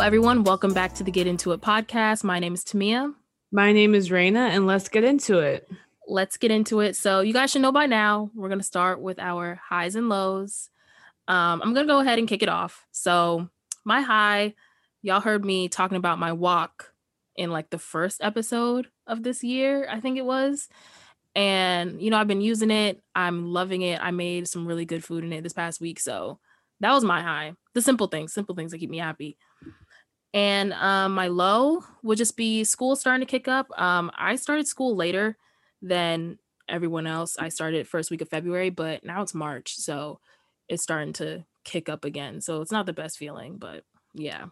everyone. Welcome back to the Get Into It podcast. My name is Tamia. My name is Raina, and let's get into it. Let's get into it. So you guys should know by now, we're going to start with our highs and lows. I'm going to go ahead and kick it off. So my high, y'all heard me talking about my wok in like the first episode of this year, I think it was. And, you know, I've been using it. I'm loving it. I made some really good food in it this past week. So that was my high. The simple things that keep me happy. And my low would just be school starting to kick up. I started school later than everyone else. I started first week of February, but now it's March, so it's starting to kick up again. So it's not the best feeling, but yeah.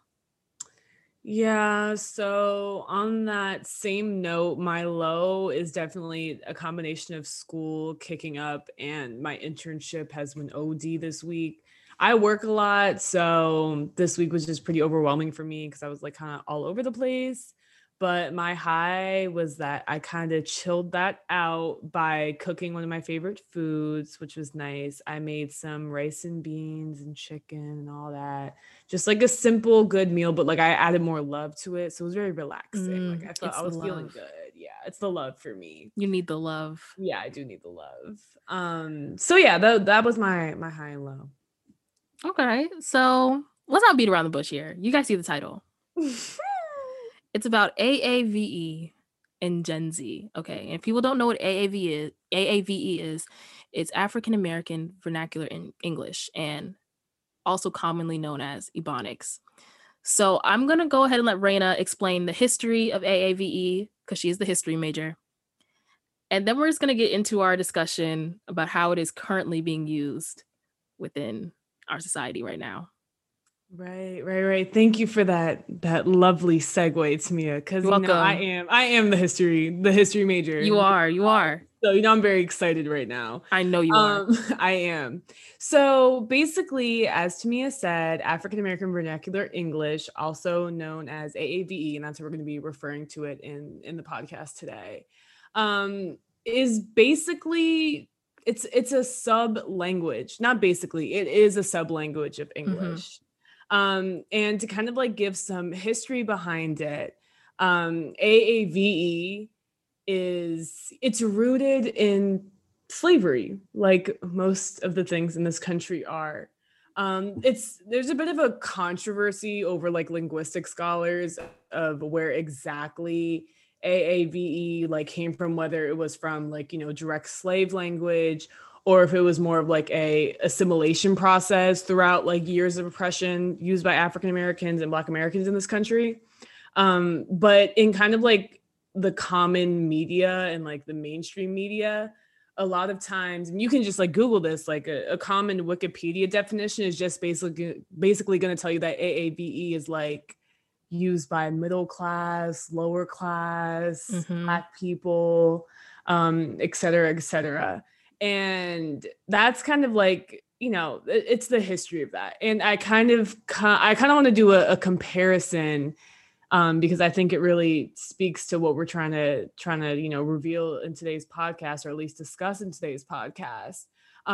Yeah, so on that same note, my low is definitely a combination of school kicking up and my internship has been OD this week. I work a lot, so this week was just pretty overwhelming for me because I was like kind of all over the place. But my high was that I kind of chilled that out by cooking one of my favorite foods, which was nice. I made some rice and beans and chicken and all that. Just like a simple, good meal, but like I added more love to it. So it was very relaxing. Like I felt I was feeling good. Yeah, it's the love for me. You need the love. Yeah, I do need the love. So yeah, that was my high and low. Okay, so let's not beat around the bush here. You guys see the title. It's about AAVE and Gen Z. Okay, and if people don't know what AAVE is, it's African American Vernacular in English and also commonly known as Ebonics. So I'm going to go ahead and let Raina explain the history of AAVE because she is the history major. And then we're just going to get into our discussion about how it is currently being used within our society right now. Right. Thank you for that lovely segue, Tamia. Because you know, I am the history major. You are. So you know, I'm very excited right now. I know you are. I am. So basically, as Tamia said, African American Vernacular English, also known as AAVE, and that's what we're going to be referring to it in the podcast today, is basically it's a sub language. Not basically, it is a sub language of English. And to kind of like give some history behind it, AAVE it's rooted in slavery, like most of the things in this country are. There's a bit of a controversy over like linguistic scholars of where exactly AAVE like came from, whether it was from like, you know, direct slave language or if it was more of like a assimilation process throughout like years of oppression used by African Americans and Black Americans in this country. But in kind of like the common media and like the mainstream media, a lot of times, and you can just like Google this, like a common Wikipedia definition is just basically going to tell you that AAVE is like used by middle class, lower class, Black people, et cetera, et cetera. And that's kind of like, you know, it's the history of that. And I kind of want to do a comparison because I think it really speaks to what we're trying to, you know, reveal in today's podcast, or at least discuss in today's podcast.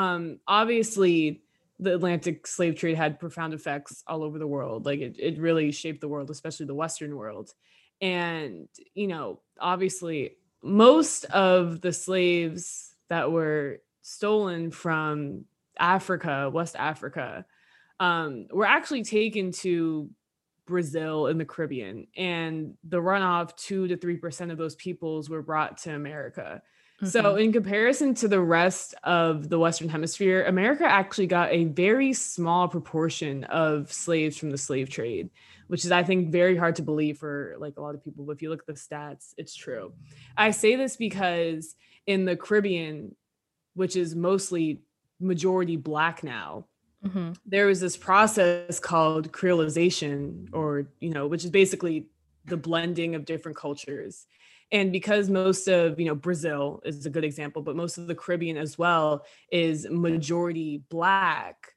Obviously, the Atlantic slave trade had profound effects all over the world. Like it really shaped the world, especially the Western world. And, you know, obviously, most of the slaves that were stolen from Africa, West Africa, were actually taken to Brazil and the Caribbean, and the runoff 2 to 3% of those peoples were brought to America. So in comparison to the rest of the Western Hemisphere, America actually got a very small proportion of slaves from the slave trade, which is, I think, very hard to believe for like a lot of people. But if you look at the stats, it's true. I say this because in the Caribbean, which is mostly majority Black now, there was this process called creolization, or, you know, which is basically the blending of different cultures. And because most of, you know, Brazil is a good example, but most of the Caribbean as well is majority Black,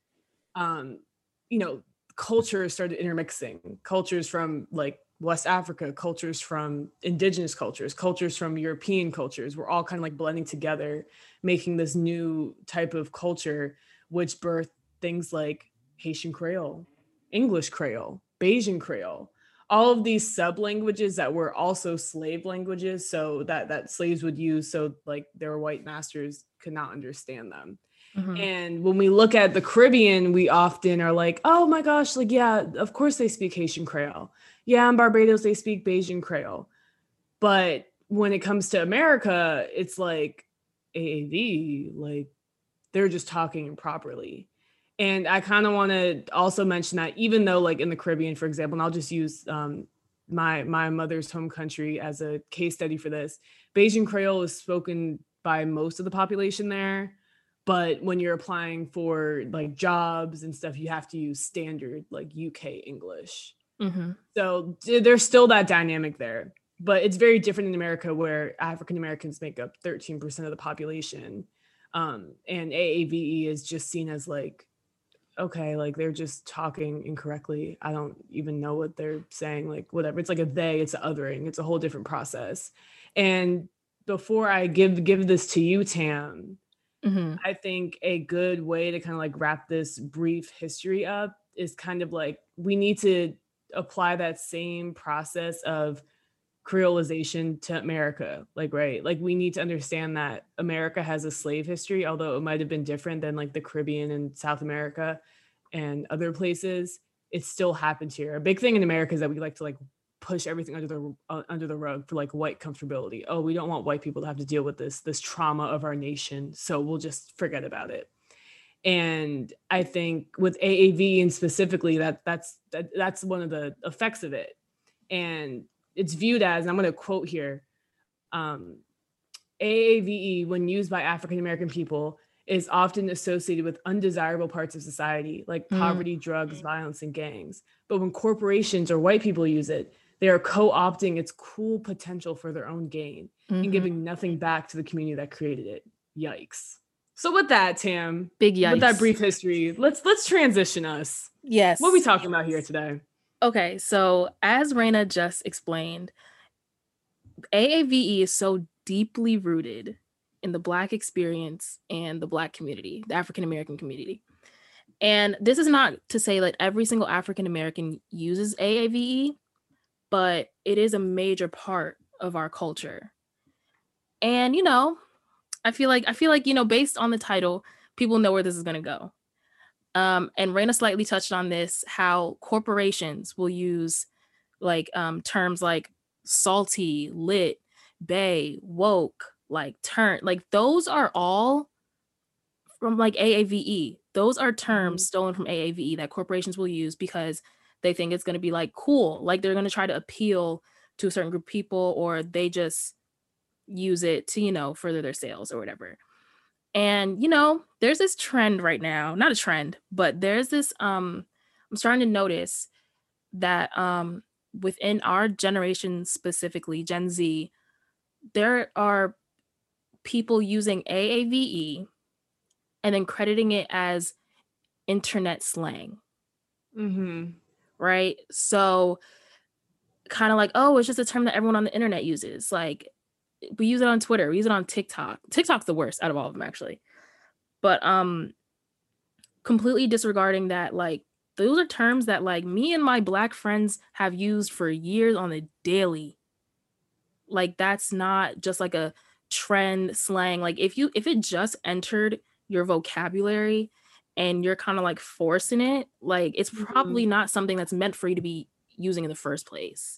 you know, cultures started intermixing. Cultures from like West Africa, cultures from indigenous cultures, cultures from European cultures were all kind of like blending together, making this new type of culture, which birthed things like Haitian Creole, English Creole, Bayesian Creole. all of these sub languages that were also slave languages, so that slaves would use, so like their white masters could not understand them. Mm-hmm. And when we look at the Caribbean, we often are like, oh my gosh, like, yeah, of course they speak Haitian Creole. Yeah, in Barbados, they speak Bajan Creole. But when it comes to America, it's like AAV, like they're just talking improperly. And I kind of want to also mention that even though like in the Caribbean, for example, and I'll just use my mother's home country as a case study for this, Bajan Creole is spoken by most of the population there. But when you're applying for like jobs and stuff, you have to use standard like UK English. Mm-hmm. So there's still that dynamic there. But it's very different in America where African Americans make up 13% of the population. And AAVE is just seen as like, okay, like they're just talking incorrectly. I don't even know what they're saying, like whatever. It's like a they, it's an othering, it's a whole different process. And before I give this to you, Tam, Mm-hmm. I think a good way to kind of like wrap this brief history up is kind of like we need to apply that same process of creolization to America. Like, right, like we need to understand that America has a slave history, although it might have been different than like the Caribbean and South America and other places. It still happens here. A big thing in America is that we like to like push everything under the rug for like white comfortability. Oh, we don't want white people to have to deal with this trauma of our nation, so we'll just forget about it. And I think with AAV and specifically that's one of the effects of it. And it's viewed as, and I'm going to quote here, AAVE, when used by African American people, is often associated with undesirable parts of society like poverty, drugs, violence, and gangs. But when corporations or white people use it, they are co-opting its cool potential for their own gain and giving nothing back to the community that created it. Yikes. So with that, Tam, Big yikes. with that brief history, let's transition us. Yes. What are we talking about here today? Okay, so as Raina just explained, AAVE is so deeply rooted in the Black experience and the Black community, the African American community. And this is not to say that every single African American uses AAVE, but it is a major part of our culture. And I feel like based on the title, people know where this is going to go. And Raina slightly touched on this, how corporations will use like terms like salty, lit, bae, woke, like turn, like those are all from like AAVE. Those are terms stolen from AAVE that corporations will use because they think it's going to be like cool, like they're going to try to appeal to a certain group of people, or they just use it to further their sales or whatever. And there's this trend right now, not a trend, but there's this I'm starting to notice that within our generation, specifically Gen Z, there are people using AAVE and then crediting it as internet slang. Right? So kind of like, oh, it's just a term that everyone on the internet uses. Like we use it on Twitter, we use it on TikTok. TikTok's the worst out of all of them, actually. But completely disregarding that, like those are terms that like me and my Black friends have used for years on the daily. Like that's not just like a trend slang. Like if it just entered your vocabulary and you're kind of like forcing it, like it's probably not something that's meant for you to be using in the first place.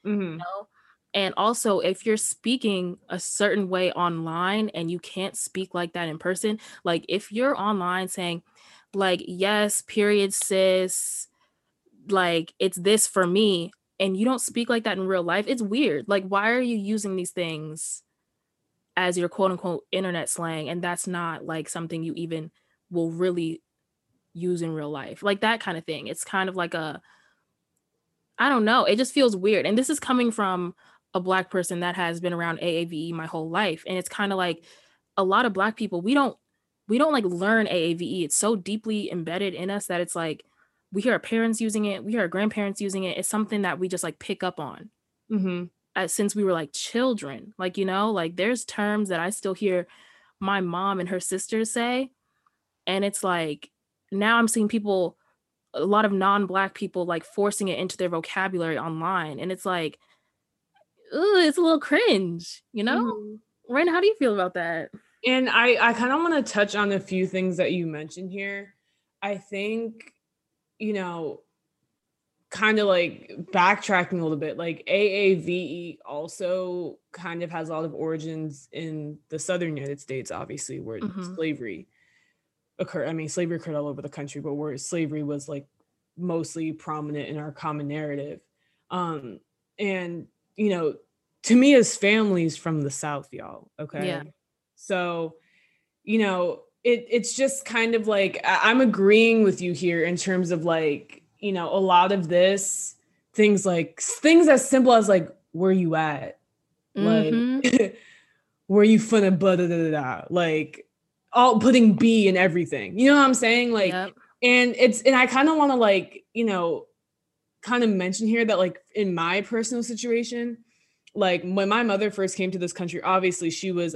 And also, if you're speaking a certain way online and you can't speak like that in person, like if you're online saying like, yes, period, sis, like it's this for me, and you don't speak like that in real life, it's weird. Like, why are you using these things as your quote unquote internet slang? And that's not like something you even will really use in real life, like that kind of thing. It's kind of like I don't know. It just feels weird. And this is coming from a Black person that has been around AAVE my whole life. And it's kind of like a lot of Black people, we don't like learn AAVE. It's so deeply embedded in us that it's like we hear our parents using it, we hear our grandparents using it. It's something that we just like pick up on since we were like children. Like, like there's terms that I still hear my mom and her sisters say. And it's like now I'm seeing people a lot of non-black people like forcing it into their vocabulary online, and it's like, ooh, it's a little cringe, you know? Mhm. Raina, how do you feel about that? And I kind of want to touch on a few things that you mentioned here. I think, you know, kind of like backtracking a little bit, like AAVE also kind of has a lot of origins in the southern United States, obviously, where Mm-hmm. slavery occurred. I mean, slavery occurred all over the country, but where slavery was like mostly prominent in our common narrative. Um, and you know, Tamia's family's from the South, y'all. Yeah. Okay. So, it's just kind of like I'm agreeing with you here in terms of like, a lot of this things as simple as like, where you at? Like, Mm-hmm. where you finna blah, da, da, da, da. Like, all putting B in everything. You know what I'm saying? Like, Yep. and I kind of want to like, kind of mention here that like in my personal situation, like when my mother first came to this country, obviously she was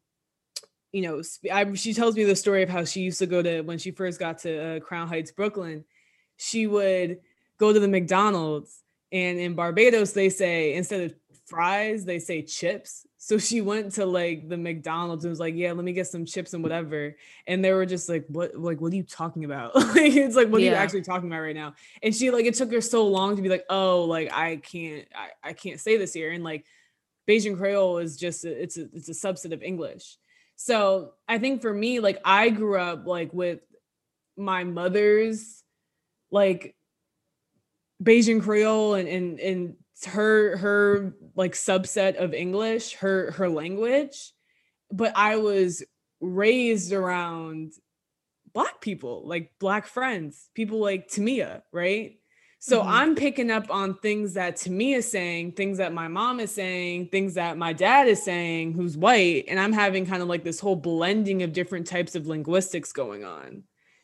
she tells me the story of how she used to go to, when she first got to Crown Heights, Brooklyn, she would go to the McDonald's, and in Barbados they say instead of fries they say chips. So she went to like the McDonald's and was like, yeah, let me get some chips and whatever. And they were just like, what are you talking about? Like, it's like, what are you Yeah. actually talking about right now? And she like, it took her so long to be like, oh, like I can't say this here. And like Bayesian Creole is just it's a subset of English. So I think for me, like I grew up like with my mother's like Bayesian Creole and her like subset of English, her language. But I was raised around Black people, like Black friends, people like Tamia, right? So Mm-hmm. I'm picking up on things that Tamia is saying, things that my mom is saying, things that my dad is saying, who's white, and I'm having kind of like this whole blending of different types of linguistics going on.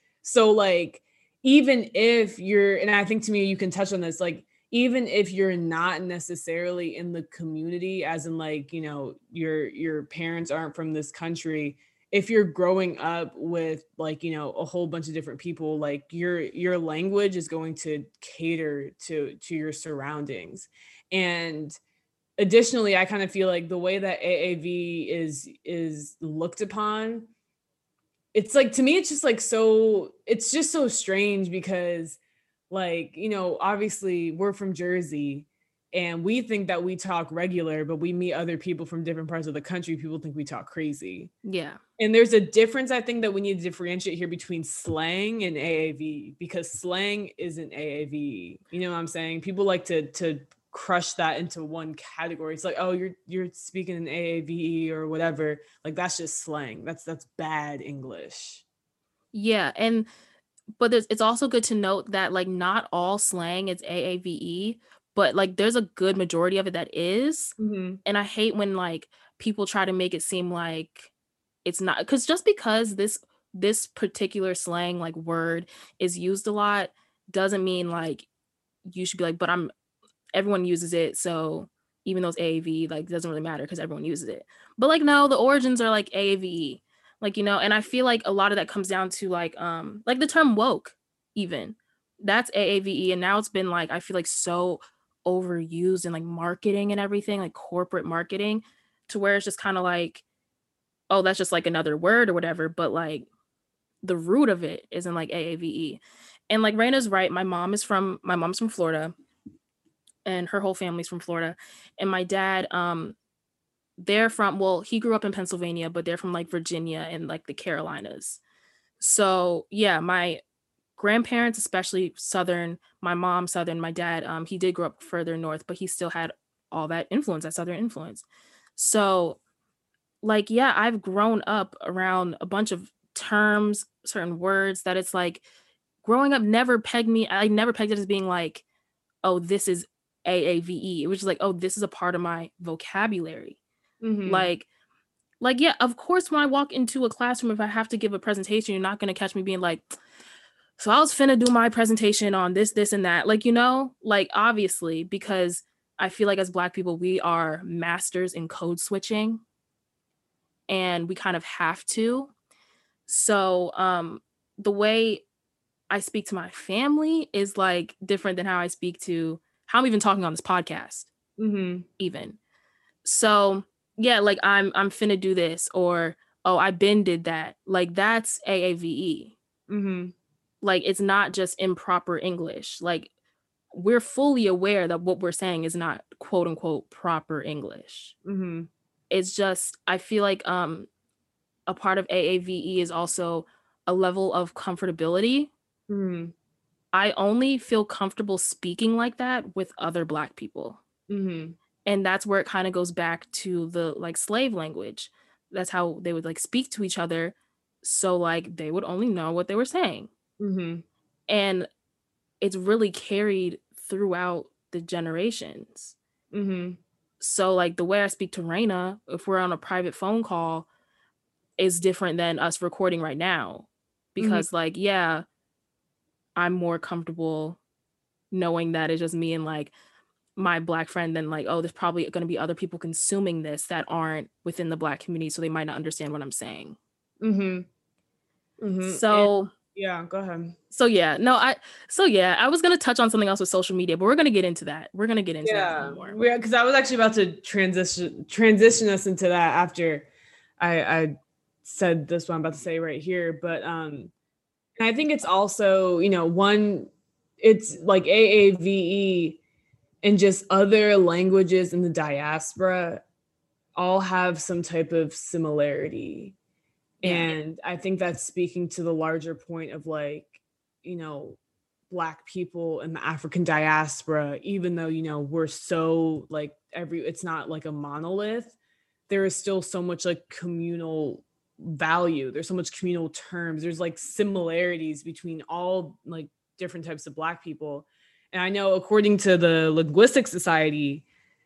So like, even if you're, and I think to me you can touch on this, like even if you're not necessarily in the community, as in like, your parents aren't from this country, if you're growing up with like, a whole bunch of different people, like your language is going to cater to your surroundings. And additionally, I kind of feel like the way that AAV is looked upon, it's like, to me it's just like, so it's just so strange because like, obviously we're from Jersey and we think that we talk regular, but we meet other people from different parts of the country, people think we talk crazy. Yeah. And there's a difference, I think, that we need to differentiate here between slang and AAV, because slang isn't AAV. You know what I'm saying? People like to crush that into one category. It's like, oh, you're speaking in AAVE or whatever. Like that's just slang. That's bad English. Yeah. And but it's also good to note that like not all slang is AAVE, but like there's a good majority of it that is. Mm-hmm. And I hate when like people try to make it seem like it's not, because just because this particular slang like word is used a lot doesn't mean like you should be like, but everyone uses it, so even though it's AAV, like doesn't really matter because everyone uses it. But like no, the origins are like AAVE. Like, and I feel like a lot of that comes down to like the term woke, even. That's AAVE. And now it's been like, I feel like so overused in like marketing and everything, like corporate marketing, to where it's just kind of like, oh, that's just like another word or whatever. But like the root of it isn't like AAVE. And like Raina's right. My mom's from Florida, and her whole family's from Florida. And my dad, they're from, well, he grew up in Pennsylvania, but they're from like Virginia and like the Carolinas. So yeah, my grandparents, especially Southern, my mom Southern, my dad, he did grow up further north, but he still had all that influence, that Southern influence. So like, yeah, I've grown up around a bunch of terms, certain words that it's like growing up I never pegged it as being like, oh, this is AAVE. It was just like, oh, this is a part of my vocabulary. Mm-hmm. Like, yeah, of course, when I walk into a classroom, if I have to give a presentation, you're not gonna catch me being like, so I was finna do my presentation on this, this, and that. Like, like obviously, because I feel like as Black people, we are masters in code switching, and we kind of have to. So the way I speak to my family is like different than how I speak to how I'm even talking on this podcast, even. So yeah, like I'm finna do this, or oh, I been did that. Like that's AAVE. Like it's not just improper English. Like we're fully aware that what we're saying is not quote unquote proper English. It's just I feel like a part of AAVE is also a level of comfortability. I only feel comfortable speaking like that with other Black people. And that's where it kind of goes back to the like slave language. That's how they would like speak to each other. So like they would only know what they were saying. And it's really carried throughout the generations. So like the way I speak to Raina, if we're on a private phone call, is different than us recording right now. Because like, yeah, I'm more comfortable knowing that it's just me and like my Black friend than like, oh, there's probably going to be other people consuming this that aren't within the Black community, so they might not understand what I'm saying. So yeah, go ahead. So yeah, I was gonna touch on something else with social media, but we're gonna get into that. We're gonna get into that more. Yeah, because I was actually about to transition us into that after I said this what I'm about to say right here. But and I think it's also, it's like AAVE and just other languages in the diaspora all have some type of similarity. Yeah. And I think that's speaking to the larger point of like, Black people in the African diaspora, even though, we're so like it's not like a monolith, there is still so much like communal value. There's so much communal terms. There's like similarities between all like different types of Black people. And I know according to the Linguistic Society,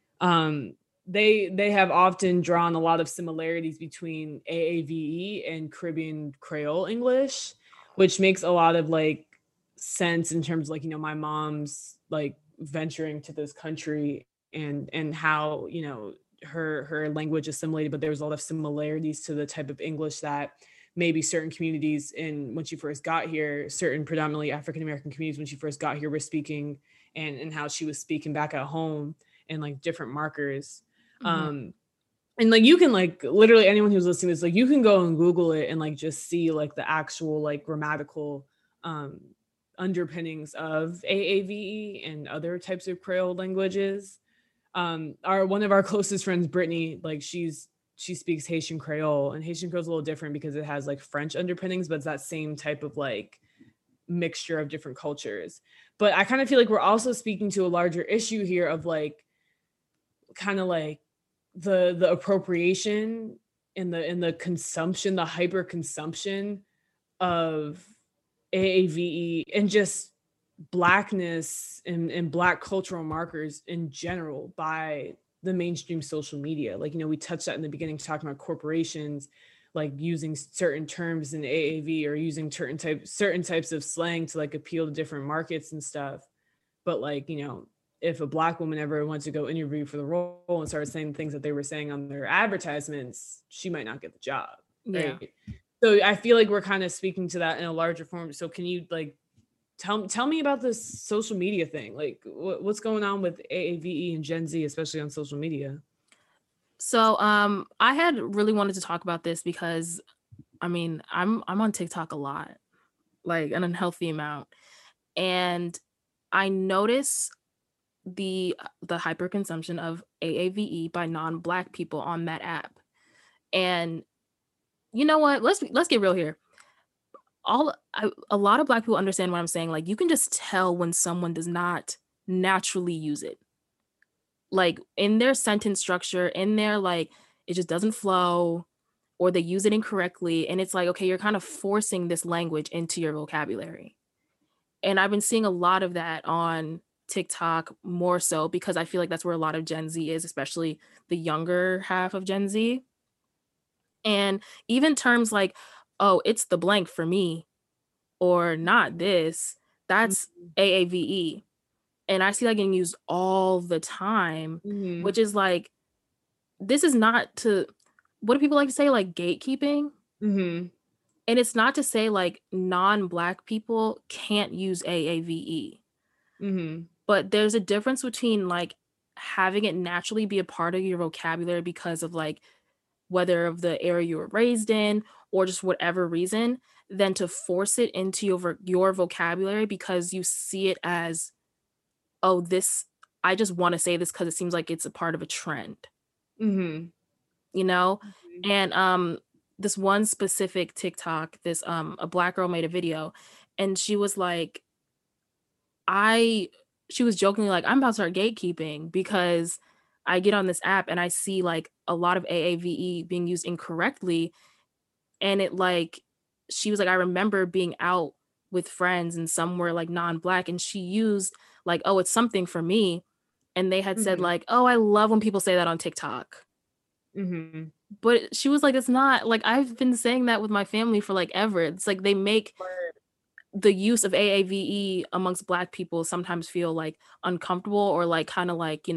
they have often drawn a lot of similarities between AAVE and Caribbean Creole English, which makes a lot of like sense in terms of like, my mom's like venturing to this country and how, her language assimilated, but there was a lot of similarities to the type of English that maybe certain communities when she first got here, certain predominantly African-American communities when she first got here were speaking, and how she was speaking back at home and like different markers. And like you can like literally anyone who's listening to this, like you can go and Google it and like just see like the actual like grammatical underpinnings of AAVE and other types of Creole languages. One of our closest friends, Brittany, like she speaks Haitian Creole, and Haitian Creole is a little different because it has like French underpinnings, but it's that same type of like mixture of different cultures. But I kind of feel like we're also speaking to a larger issue here of like kind of like the appropriation and the consumption, the hyper consumption of AAVE and just Blackness and Black cultural markers in general by the mainstream social media. Like, we touched that in the beginning, talking about corporations like using certain terms in AAV or using certain types of slang to like appeal to different markets and stuff. But like, if a Black woman ever wants to go interview for the role and started saying things that they were saying on their advertisements, she might not get the job. Right. Yeah. So I feel like we're kind of speaking to that in a larger form. So can you like tell me about this social media thing? Like what's going on with AAVE and Gen Z, especially on social media? So I had really wanted to talk about this because I'm on TikTok a lot, like an unhealthy amount. And I notice the hyperconsumption of AAVE by non-Black people on that app. And you know what? Let's get real here. A lot of Black people understand what I'm saying. Like you can just tell when someone does not naturally use it. Like in their sentence structure, in their like it just doesn't flow, or they use it incorrectly, and it's like, okay, you're kind of forcing this language into your vocabulary. And I've been seeing a lot of that on TikTok, more so because I feel like that's where a lot of Gen Z is, especially the younger half of Gen Z. And even terms like, oh, it's the blank for me, or not this, that's AAVE. And I see that getting used all the time, which is like, this is not to, what do people like to say? Like gatekeeping? And it's not to say like non-black people can't use AAVE, Mm-hmm. but there's a difference between like having it naturally be a part of your vocabulary because of like whether of the area you were raised in or just whatever reason, than to force it into your vocabulary because you see it as, oh, this, I just want to say this because it seems like it's a part of a trend, Mm-hmm. you know? Mm-hmm. And this one specific TikTok, this a black girl made a video and she was like, I she was jokingly like, I'm about to start gatekeeping because I get on this app and I see like a lot of AAVE being used incorrectly. And it like, she was like, I remember being out with friends and some were like non-black and she used like, oh, it's something for me. And they had said Mm-hmm. like, oh, I love when people say that on TikTok. Mm-hmm. But she was like, it's not like, I've been saying that with my family for like ever. It's like they make the use of AAVE amongst black people sometimes feel like uncomfortable or like kind of like,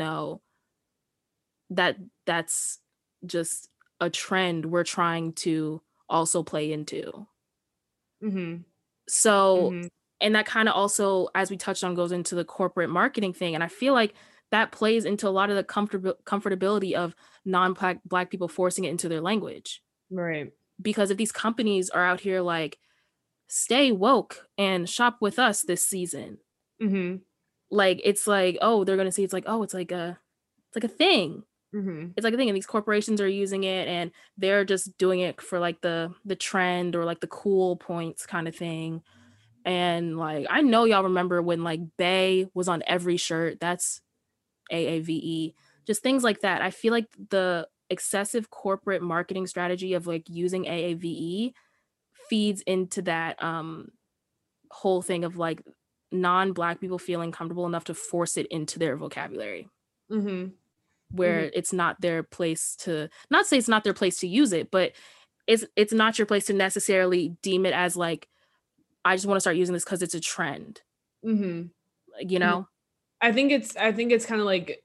that that's just a trend we're trying to also play into. Mm-hmm. So, Mm-hmm. and that kind of also, as we touched on, goes into the corporate marketing thing. And I feel like that plays into a lot of the comfortability of non-black people forcing it into their language. Right. Because if these companies are out here like, stay woke and shop with us this season, Mm-hmm. like it's like, oh, they're gonna see it's like, oh, it's like a thing. Mm-hmm. It's like a thing, and these corporations are using it and they're just doing it for like the trend or like the cool points kind of thing. And like I know y'all remember when like Bay was on every shirt. That's AAVE. Just things like that. I feel like the excessive corporate marketing strategy of like using AAVE feeds into that whole thing of like non-black people feeling comfortable enough to force it into their vocabulary Mm-hmm. Mm-hmm. where it's not their place to, not say it's not their place to use it, but it's not your place to necessarily deem it as like, I just want to start using this because it's a trend, Mm-hmm. like, you Mm-hmm. know. I think it's kind of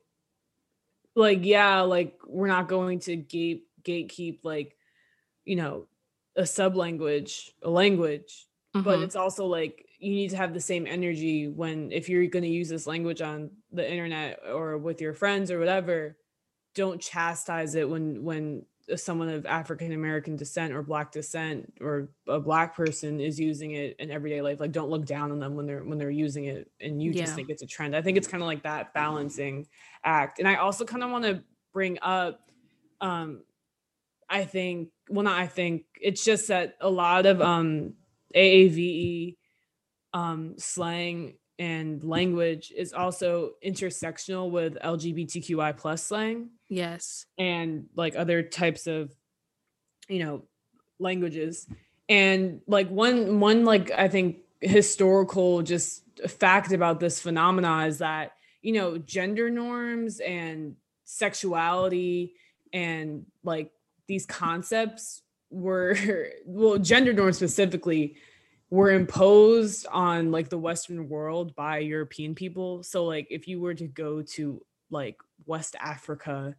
like yeah, like we're not going to gatekeep like, you know, a sub language, a language, but Mm-hmm. it's also like you need to have the same energy when if you're going to use this language on the internet or with your friends or whatever, don't chastise it when someone of African American descent or black descent or a black person is using it in everyday life. Like don't look down on them when they're using it and you just Yeah. think it's a trend. I think it's kind of like that balancing act. And I also kind of want to bring up um I think, well, not I think, it's just that a lot of AAVE slang and language is also intersectional with LGBTQI plus slang Yes. and like other types of, you know, languages. And like one like I think historical just fact about this phenomena is that, you know, gender norms and sexuality and like these concepts were well, gender norms specifically were imposed on like the Western world by European people. So like if you were to go to like West Africa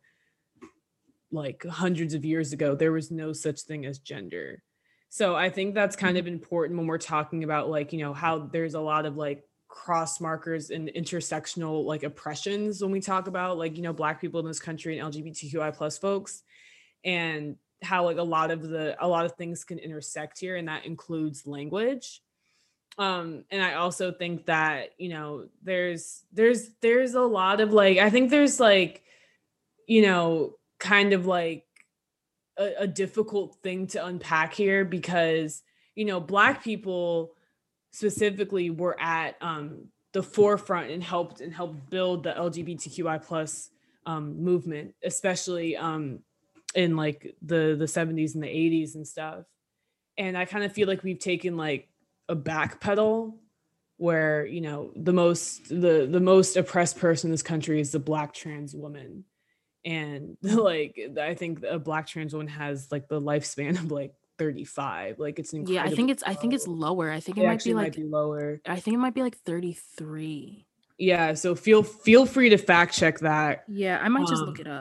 like hundreds of years ago, there was no such thing as gender. So I think that's kind of important when we're talking about like, you know, how there's a lot of like cross markers and intersectional like oppressions when we talk about like, you know, black people in this country and LGBTQI plus folks, and how like a lot of things can intersect here, and that includes language. And I also think that, you know, there's a lot of like, I think there's like, you know, kind of like a difficult thing to unpack here because, you know, black people specifically were at the forefront and helped build the LGBTQI plus movement, especially in like the 70s and the 80s and stuff. And I kind of feel like we've taken like a back pedal where, you know, the most oppressed person in this country is the black trans woman. And like I think a black trans woman has like the lifespan of like 35. Like it's Yeah, incredibly I think it's low. lower. I think it It might actually be might like, be lower. I think it might be like 33. Yeah, so feel free to fact check that. Yeah, I might just look Um it up.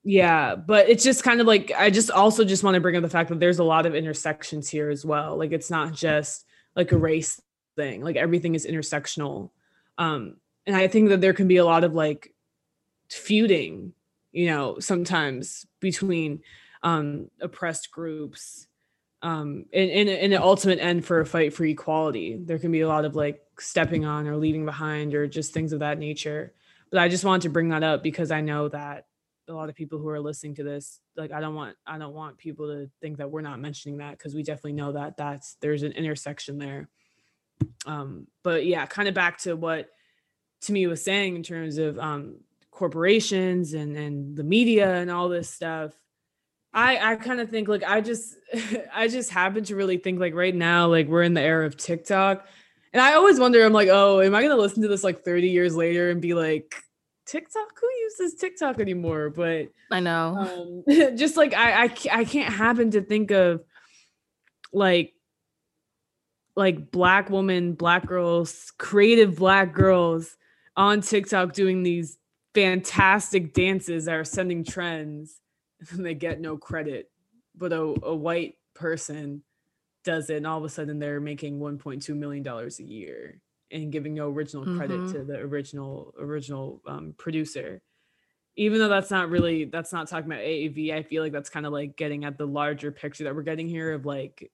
Yeah, but it's just kind of like, I just also just want to bring up the fact that there's a lot of intersections here as well. Like it's not just like a race thing. Like everything is intersectional. And I think that there can be a lot of like feuding, sometimes between oppressed groups. In an ultimate end for a fight for equality. There can be a lot of like stepping on or leaving behind or just things of that nature. But I just wanted to bring that up because I know that a lot of people who are listening to this, like I don't want people to think that we're not mentioning that, because we definitely know that there's an intersection there. But yeah, kind of back to what Tamia was saying in terms of corporations and the media and all this stuff. I kind of think like I just I just happen to really think like right now, like we're in the era of TikTok. And I always wonder, I'm like, oh, am I gonna listen to this like 30 years later and be like, TikTok? Who uses TikTok anymore? But I know. just like I can't happen to think of like black women, black girls, creative black girls on TikTok doing these fantastic dances that are sending trends, and they get no credit. But a white person does it, and all of a sudden they're making $1.2 million a year and giving no original credit to the original producer. Even though that's not talking about AAV, I feel like that's kind of like getting at the larger picture that we're getting here of like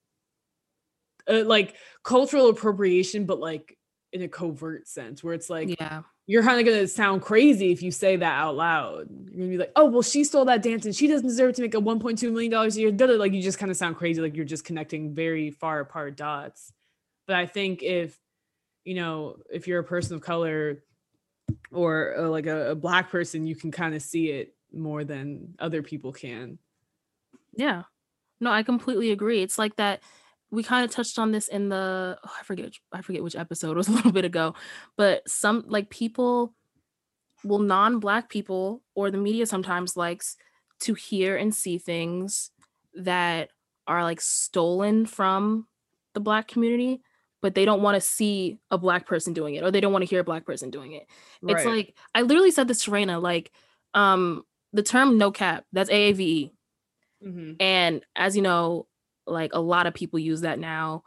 cultural appropriation, but like in a covert sense, where it's like, Yeah. you're kind of going to sound crazy if you say that out loud. You're going to be like, oh, well, she stole that dance and she doesn't deserve to make a $1.2 million a year. Like you just kind of sound crazy. Like you're just connecting very far apart dots. But I think if you're a person of color or like a black person, you can kind of see it more than other people can. Yeah. No, I completely agree. It's like that. We kind of touched on this in I forget which episode, it was a little bit ago, but some like people, well, non-black people or the media sometimes likes to hear and see things that are like stolen from the black community, but they don't want to see a black person doing it, or they don't want to hear a black person doing it. Right. It's like, I literally said this to Raina, like, the term no cap, that's AAVE. Mm-hmm. And as you know, like a lot of people use that now.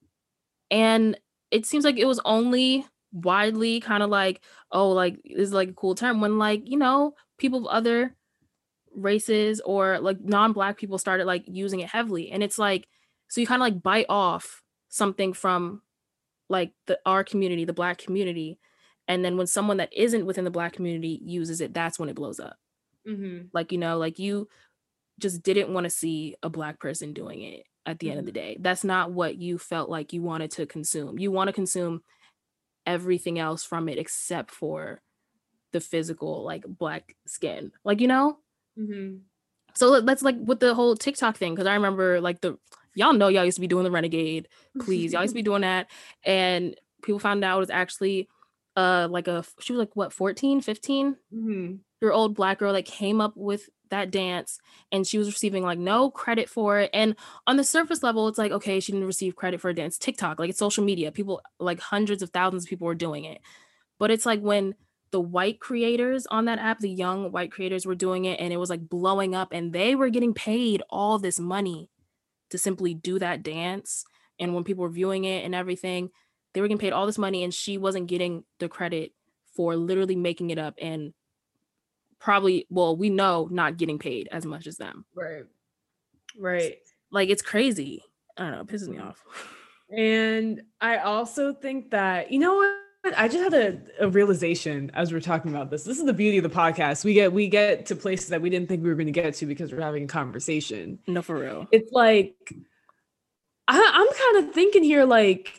And it seems like it was only widely kind of like, oh, like this is like a cool term when like, people of other races or like non-black people started like using it heavily. And it's like, so you kind of like bite off something from like our community, the black community. And then when someone that isn't within the black community uses it, that's when it blows up. Mm-hmm. Like, like you just didn't want to see a black person doing it at the end of the day. That's not what you felt like you wanted to consume. You want to consume everything else from it except for the physical, like black skin, like, Mm-hmm. So that's like with the whole TikTok thing. Cause I remember like y'all know y'all used to be doing the Renegade, please. Y'all used to be doing that. And people found out it was actually she was like what, 14, 15 year old black girl that came up with that dance, and she was receiving like no credit for it. And on the surface level, it's like, okay, she didn't receive credit for a dance. TikTok, like it's social media, people, like hundreds of thousands of people were doing it. But it's like when the white creators on that app, the young white creators were doing it, and it was like blowing up, and they were getting paid all this money to simply do that dance. And when people were viewing it and everything, they were getting paid all this money, and she wasn't getting the credit for literally making it up, and probably, well, we know, not getting paid as much as them. Right. Like it's crazy. I don't know, it pisses me off. And I also think that, you know what, I just had a realization as we're talking about this. This is the beauty of the podcast. We get to places that we didn't think we were going to get to because we're having a conversation. No, for real. It's like, I'm kind of thinking here, like,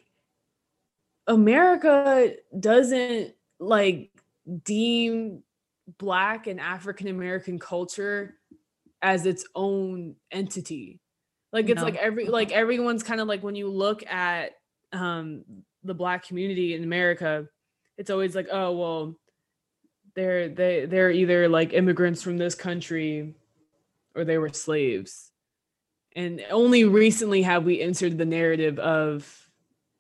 America doesn't like deem Black and African American culture as its own entity. Like it's like everyone's kind of like, when you look at the Black community in America, it's always like, oh well, they're either like immigrants from this country or they were slaves. And only recently have we entered the narrative of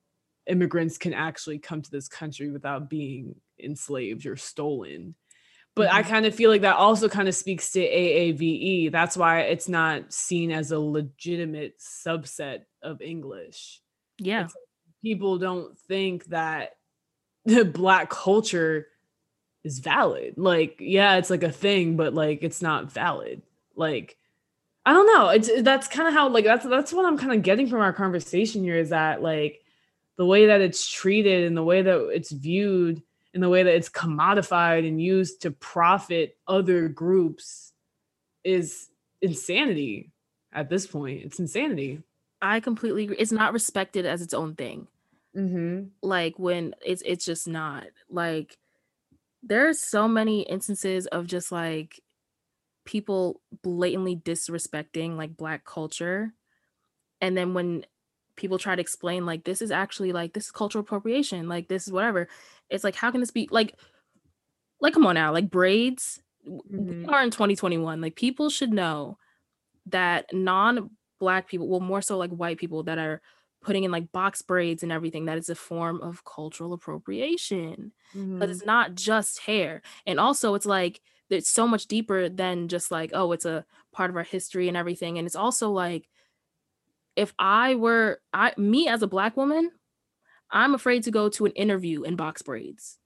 immigrants can actually come to this country without being enslaved or stolen. But I kind of feel like that also kind of speaks to AAVE. That's why it's not seen as a legitimate subset of English. Yeah. It's like people don't think that the Black culture is valid. Like, yeah, it's like a thing, but like it's not valid. Like, I don't know. That's kind of how, like, that's what I'm kind of getting from our conversation here, is that like the way that it's treated and the way that it's viewed and the way that it's commodified and used to profit other groups is insanity at this point. It's insanity. I completely agree. It's not respected as its own thing. Like when it's just not. Like there's so many instances of just like people blatantly disrespecting like Black culture, and then when people try to explain like this is actually like this is cultural appropriation, like this is whatever, it's like how can this be like come on now, like braids. We are in 2021. Like people should know that non-Black people, well, more so like white people that are putting in like box braids and everything, that is a form of cultural appropriation. But it's not just hair. And also it's like it's so much deeper than just like, oh, it's a part of our history and everything. And it's also like, if me as a Black woman, I'm afraid to go to an interview in box braids.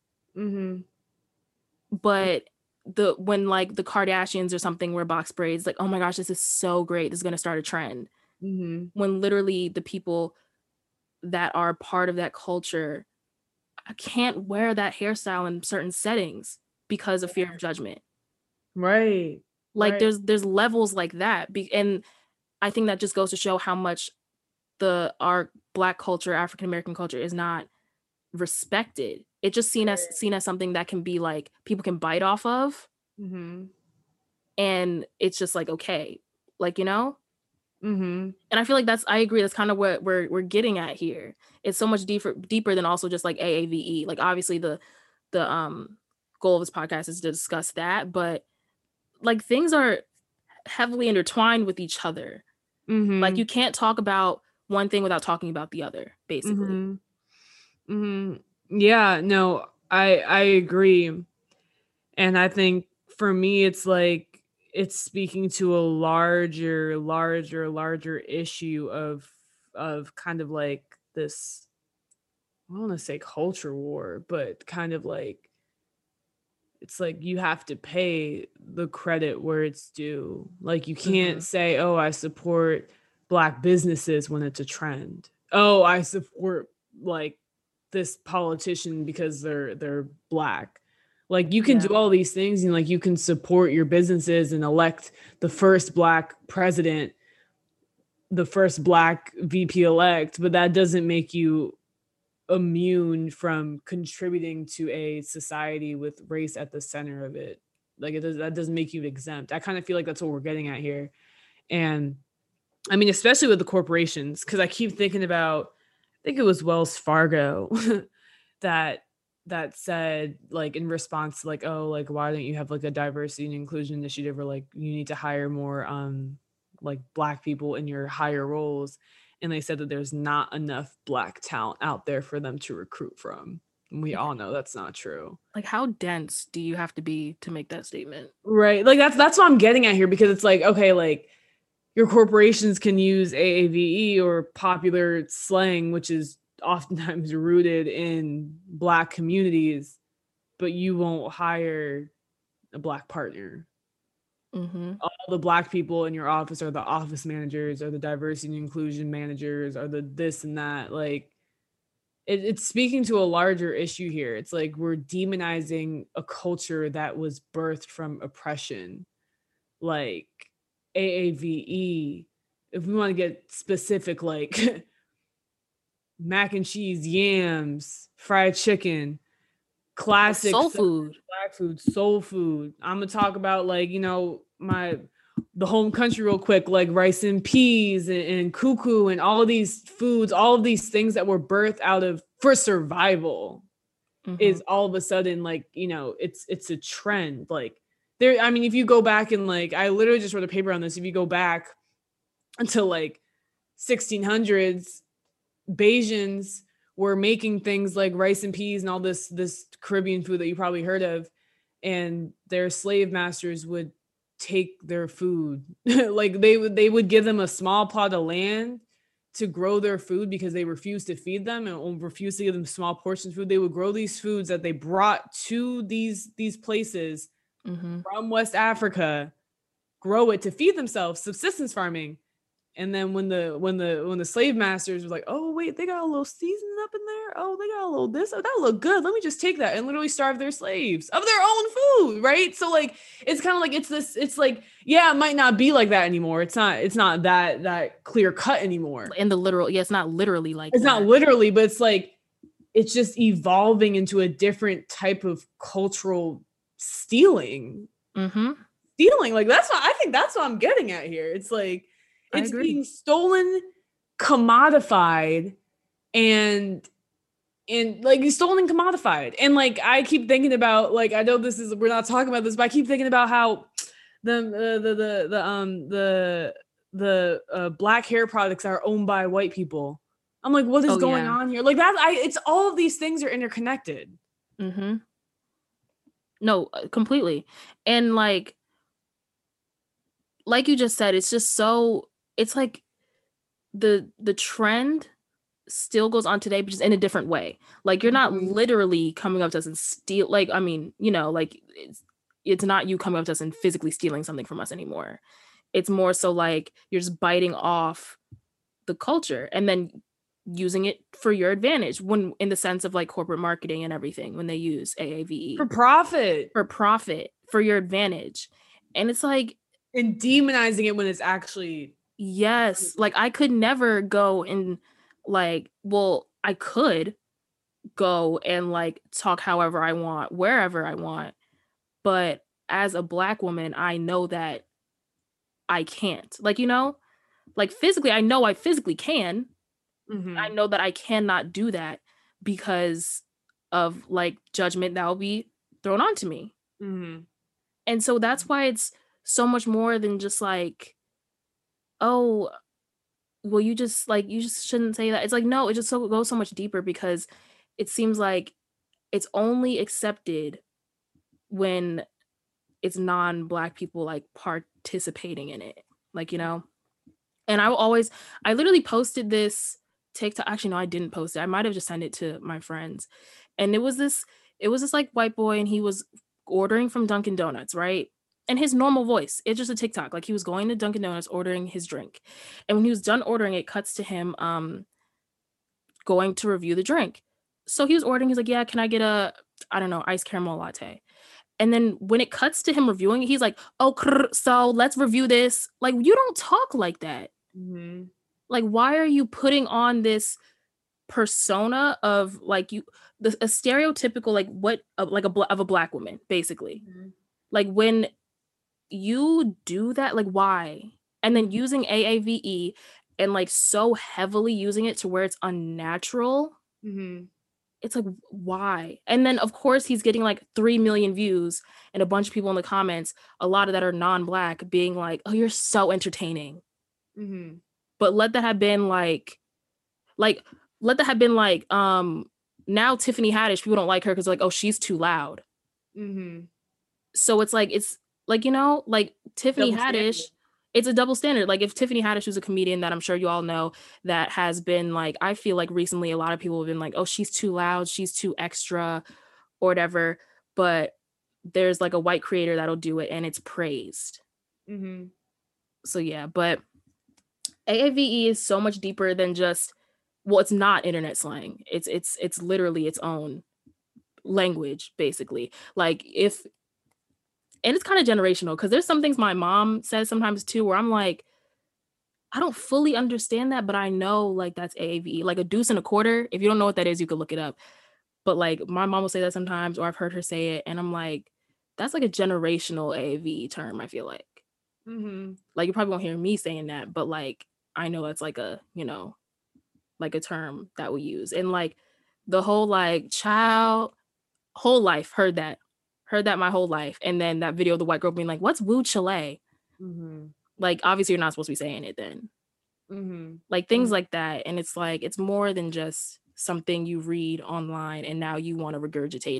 But when like the Kardashians or something wear box braids, like, oh my gosh, this is so great, this is going to start a trend. When literally the people that are part of that culture can't wear that hairstyle in certain settings because of fear of judgment. Right. Like there's levels like that. And I think that just goes to show how much our Black culture, African American culture, is not respected. It's just seen as something that can be like people can bite off of. And it's just like, okay, like, you know. And I feel like I agree, that's kind of what we're getting at here. It's so much deeper than also just like AAVE. Like obviously the goal of this podcast is to discuss that, but like things are heavily intertwined with each other. Like you can't talk about one thing without talking about the other, basically. Yeah, no, I agree. And I think for me, it's like it's speaking to a larger issue of kind of like this, I don't want to say culture war, but kind of like it's like you have to pay the credit where it's due. Like you can't say, oh, I support Black businesses when it's a trend. Oh, I support like this politician because they're Black. Like you can do all these things, and like you can support your businesses and elect the first Black president, the first Black VP elect, but that doesn't make you immune from contributing to a society with race at the center of it. Like that doesn't make you exempt. I kind of feel like that's what we're getting at here. And I mean, especially with the corporations, because I keep thinking about, I think it was Wells Fargo that said, like, in response to like, oh, like, why don't you have like a diversity and inclusion initiative, or like you need to hire more like Black people in your higher roles. And they said that there's not enough Black talent out there for them to recruit from. And we all know that's not true. Like how dense do you have to be to make that statement? Right. Like that's what I'm getting at here, because it's like, okay, like your corporations can use AAVE or popular slang, which is oftentimes rooted in Black communities, but you won't hire a Black partner. All the Black people in your office are the office managers, or the diversity and inclusion managers, or the this and that. Like it's speaking to a larger issue here. It's like we're demonizing a culture that was birthed from oppression. Like AAVE, if we want to get specific, like mac and cheese, yams, fried chicken, classic soul food, Black food, soul food. I'm gonna talk about, like, you know, the home country real quick, like rice and peas and cuckoo and all of these foods, all of these things that were birthed out of for survival is all of a sudden, like, you know, it's a trend. Like there, I mean, if you go back and like, I literally just wrote a paper on this. If you go back until like 1600s, Bajans were making things like rice and peas and all this Caribbean food that you probably heard of, and their slave masters would take their food. Like they would give them a small plot of land to grow their food because they refused to feed them and refused to give them small portions of food. They would grow these foods that they brought to these places Mm-hmm. from West Africa, grow it to feed themselves, subsistence farming. And then when the slave masters was like, oh wait, they got a little seasoning up in there. Oh, they got a little this. Oh, that look good. Let me just take that and literally starve their slaves of their own food, right? So like, it's kind of like it's this. It's like, yeah, it might not be like that anymore. It's not that clear cut anymore. In the literal, yeah, it's not literally like It's that. not literally, but it's like it's just evolving into a different type of cultural stealing. Mm-hmm. Stealing, like I think that's what I'm getting at here. It's like it's being stolen, commodified, and like stolen and commodified. And like I keep thinking about, like, I know we're not talking about this, but I keep thinking about how the black hair products are owned by white people. I'm like, what is going on here? Like it's all of these things are interconnected. Mm-hmm. No, completely. And like you just said, it's just so, it's like the trend still goes on today, but just in a different way. Like you're not literally coming up to us and steal, like, I mean, you know, like it's not you coming up to us and physically stealing something from us anymore. It's more so like you're just biting off the culture and then using it for your advantage, when in the sense of like corporate marketing and everything, when they use AAVE for profit for your advantage. And it's like, and demonizing it when it's actually, yes, like I could never go and like, well, I could go and like talk however I want, wherever I want, but as a Black woman, I know that I can't. Like, you know, like physically, I know I physically can. mm-hmm. I know that I cannot do that because of like judgment that will be thrown onto me. Mm-hmm. And so that's why it's so much more than just like, oh, well, you just shouldn't say that. It's like, no, it just goes so much deeper, because it seems like it's only accepted when it's non-Black people like participating in it, like, you know. And I literally posted this TikTok. Actually, no, I didn't post it. I might have just sent it to my friends. And it was this like white boy, and he was ordering from Dunkin' Donuts, right? And his normal voice, it's just a TikTok. Like he was going to Dunkin' Donuts, ordering his drink. And when he was done ordering, it cuts to him going to review the drink. So he was ordering, he's like, yeah, can I get a, I don't know, iced caramel latte? And then when it cuts to him reviewing it, he's like, oh, so let's review this. Like, you don't talk like that. Mm-hmm. Like, why are you putting on this persona of like a stereotypical like what like of a Black woman, basically? Mm-hmm. Like when you do that, like why? And then using AAVE and like so heavily using it to where it's unnatural. Mm-hmm. It's like, why? And then of course he's getting like 3 million views and a bunch of people in the comments, a lot of that are non-Black, being like, oh, you're so entertaining. Mm-hmm. But let that have been like now Tiffany Haddish, people don't like her because like, oh, she's too loud. Mm-hmm. So it's like, you know, like Tiffany Haddish, it's a double standard. Like if Tiffany Haddish was a comedian that I'm sure you all know that has been like, I feel like recently a lot of people have been like, oh, she's too loud, she's too extra or whatever. But there's like a white creator that'll do it and it's praised. Mm-hmm. So yeah, but AAVE is so much deeper than just, well, it's not internet slang. It's literally its own language, basically. Like and it's kind of generational, because there's some things my mom says sometimes too where I'm like, I don't fully understand that, but I know like that's AAVE. Like a deuce and a quarter, if you don't know what that is, you could look it up. But like my mom will say that sometimes, or I've heard her say it, and I'm like, that's like a generational AAVE term, I feel like. Mm-hmm. Like you probably won't hear me saying that, but like I know that's like a, you know, like a term that we use. And like the whole like child whole life heard that my whole life. And then that video of the white girl being like, what's woo chile? Mm-hmm. Like obviously you're not supposed to be saying it then. Mm-hmm. Like things like that. And it's like, it's more than just something you read online and now you want to regurgitate it.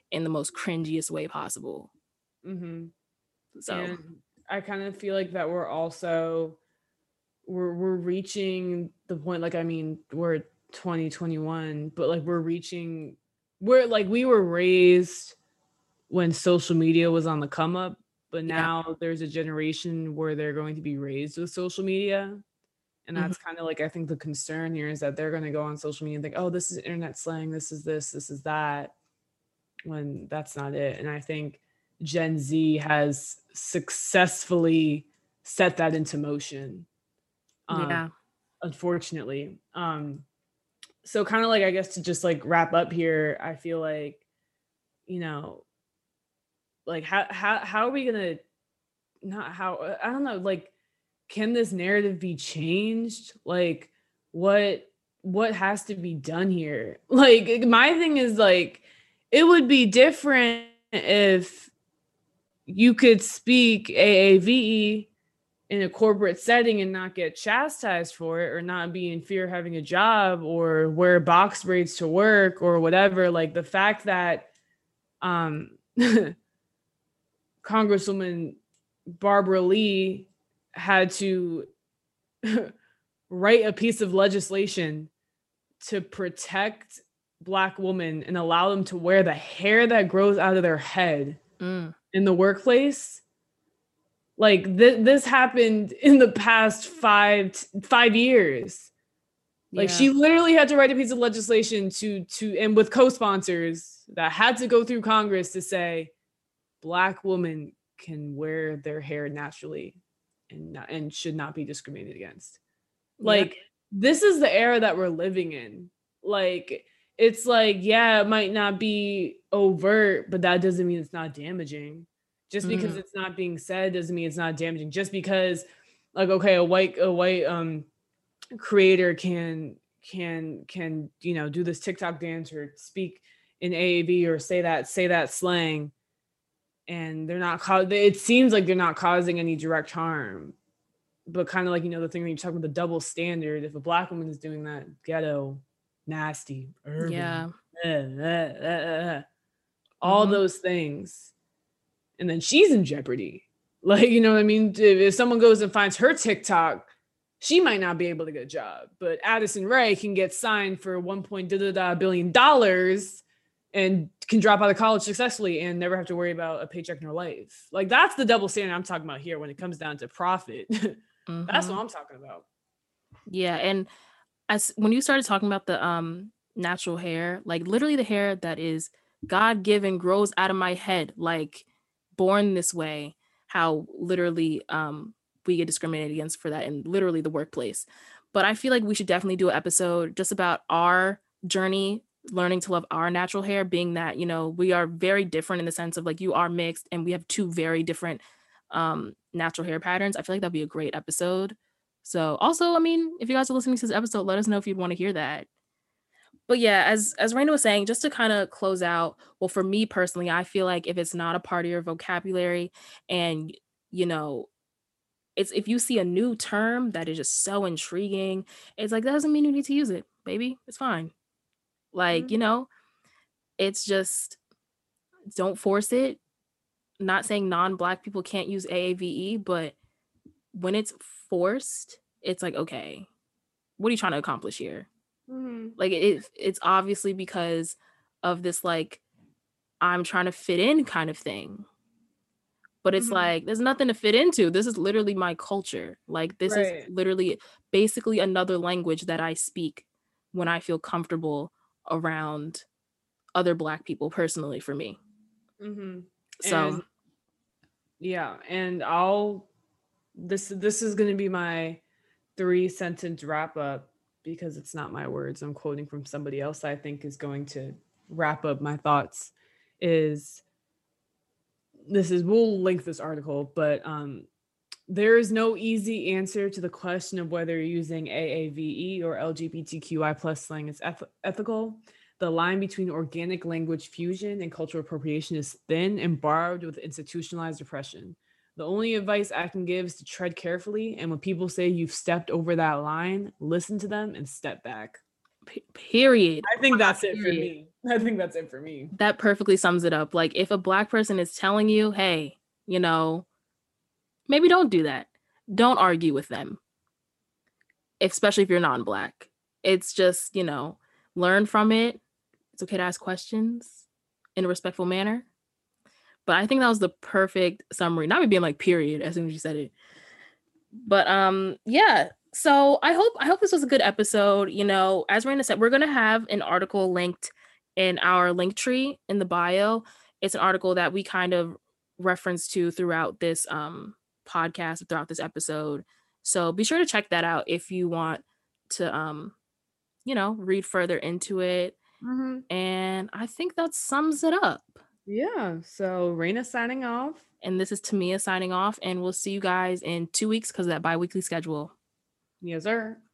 in the most cringiest way possible. Mm-hmm. So And I kind of feel like that we're also we're reaching the point, like, I mean, we're 2021, but like we're like, we were raised when social media was on the come up, but yeah. now there's a generation where they're going to be raised with social media. And Hmm. that's kind of like, I think the concern here is that they're going to go on social media and think, oh, this is internet slang, this is this is that, when that's not it. And I think Gen Z has successfully set that into motion. Um, Yeah. unfortunately. So kind of like, I guess, to just like wrap up here, I feel like, you know, like how are we gonna, not how, I don't know, like, can this narrative be changed? Like, what what has to be done here? Like, my thing is, like, it would be different if you could speak AAVE in a corporate setting and not get chastised for it, or not be in fear of having a job, or wear box braids to work or whatever. Like, the fact that um Congresswoman Barbara Lee had to write a piece of legislation to protect Black women and allow them to wear the hair that grows out of their head Mm. in the workplace. Like, this happened in the past 5 years. Like, Yeah. she literally had to write a piece of legislation to and with co-sponsors that had to go through Congress to say Black women can wear their hair naturally and should not be discriminated against. Yeah. Like, this is the era that we're living in. Like, it's like, yeah, it might not be overt, but that doesn't mean it's not damaging. Just because Mm. it's not being said doesn't mean it's not damaging. Just because, like, okay, a white creator can do this TikTok dance or speak in AAV or say that slang, and they're not it seems like they're not causing any direct harm. But kind of like, the thing that you're talking about, the double standard. If a Black woman is doing that, ghetto, nasty, urban, Yeah. all Hmm. those things, and then she's in jeopardy. Like, you know what I mean? If someone goes and finds her TikTok, she might not be able to get a job, but Addison Rae can get signed for $1 billion and can drop out of college successfully and never have to worry about a paycheck in her life. Like, that's the double standard I'm talking about here when it comes down to profit. That's Hmm. what I'm talking about. Yeah. And as when you started talking about the natural hair, like literally the hair that is God given grows out of my head, like born this way, how literally we get discriminated against for that in literally the workplace. But I feel like we should definitely do an episode just about our journey learning to love our natural hair, being that, we are very different in the sense of like you are mixed and we have two very different natural hair patterns. I feel like that'd be a great episode. So also, I mean, if you guys are listening to this episode, let us know if you'd want to hear that. But yeah, as Raina was saying, just to kind of close out, well, for me personally, I feel like if it's not a part of your vocabulary and you know, it's if you see a new term that is just so intriguing, it's like that doesn't mean you need to use it, baby. It's fine. Like, Mhm. it's just don't force it. Not saying non-black people can't use AAVE, but when it's forced, it's like, okay, what are you trying to accomplish here? Mhm. Like it's obviously because of this like I'm trying to fit in kind of thing. But it's Mhm. like there's nothing to fit into. This is literally my culture. Like this is Right. literally basically another language that I speak when I feel comfortable around other black people personally for me. Mhm. So, And yeah, and I'll this is going to be my 3 sentence wrap up, because it's not my words. I'm quoting from somebody else I think is going to wrap up my thoughts. Is this is We'll link this article, but there is no easy answer to the question of whether using AAVE or LGBTQI plus slang is ethical. The line between organic language fusion and cultural appropriation is thin and borrowed with institutionalized oppression. The only advice I can give is to tread carefully, and when people say you've stepped over that line, listen to them and step back. Period. I think that's it for Period. me. I think that's it for me. That perfectly sums it up. Like if a Black person is telling you, hey, you know, maybe don't do that. Don't argue with them, especially if you're non-Black. It's just, learn from it. It's okay to ask questions in a respectful manner. But I think that was the perfect summary. Not me being like period as soon as you said it. But yeah. So I hope this was a good episode. As Raina said, we're gonna have an article linked in our link tree in the bio. It's an article that we kind of reference to throughout this podcast, throughout this episode. So be sure to check that out if you want to read further into it. Mm-hmm. And I think that sums it up. Yeah. So Raina signing off. And this is Tamia signing off. And we'll see you guys in 2 weeks because of that bi-weekly schedule. Yes, sir.